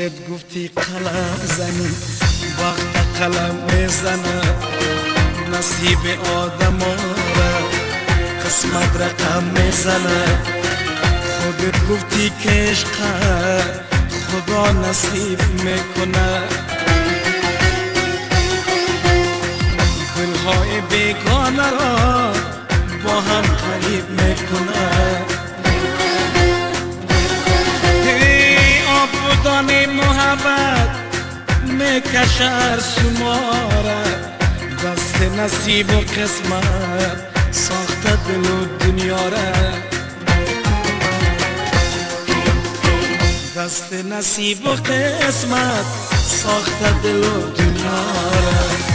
خودت گفتی قلم زنی وقت قلم میزنه نصیب آدم را قسمت رقم میزنه خودت گفتی که عشق خدا نصیب میکنه دلهای بیگانه را با هم قریب میکنه آبودان محبت میکشد شماره دست نصیب و قسمت ساخته دل و دنیا را دست نصیب و قسمت ساخته دل و دنیا را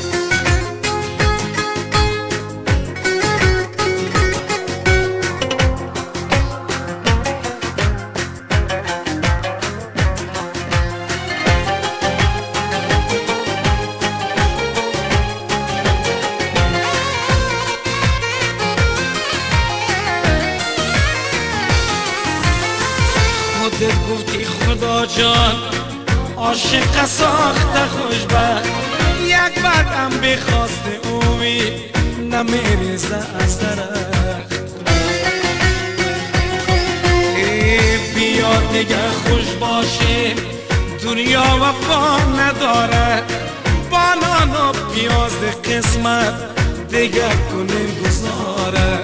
خودت گفتی خدا جان عاشق ساخته خوشبخت یک برگم بخواست امید نمیریزه از درخت بیا دیگه خوش باشه دنیا وفا نداره بانان و پیاز قسمت دیگه کنه گذاره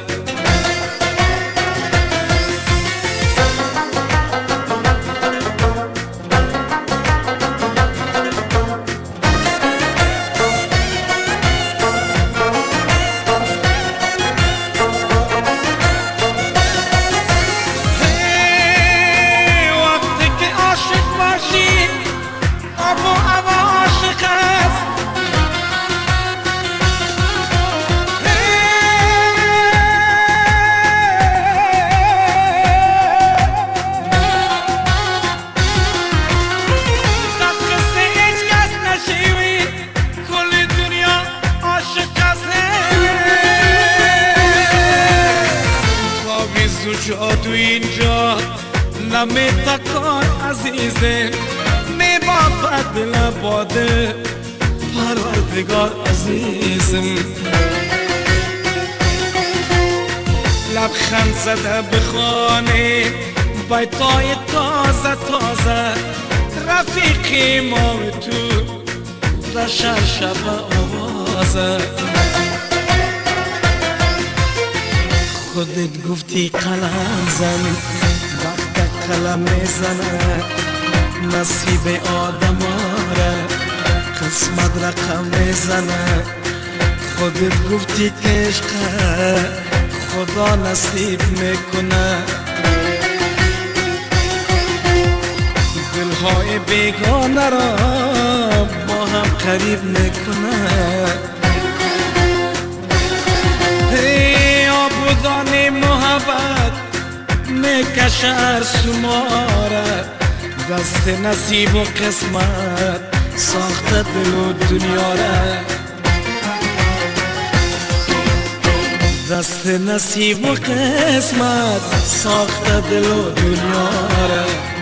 جادو اینجا نمیتکار عزیزه میبافد دل باده پروردگار عزیزم لبخند زده بخانه بیتای تازه تازه رفیقی ما و تو رشن شب آوازه خودت گفتی قلم زن وقت قلم میزنه نصیب آدم را قسمت رقم میزنه خودت گفتی که عشق خدا نصیب میکنه دلهای بیگانه را با هم قریب میکنه آبودان محبت میکشد شماره دست نصیب و قسمت ساخته دل و دنیا را دست نصیب و قسمت ساخته دل و دنیا را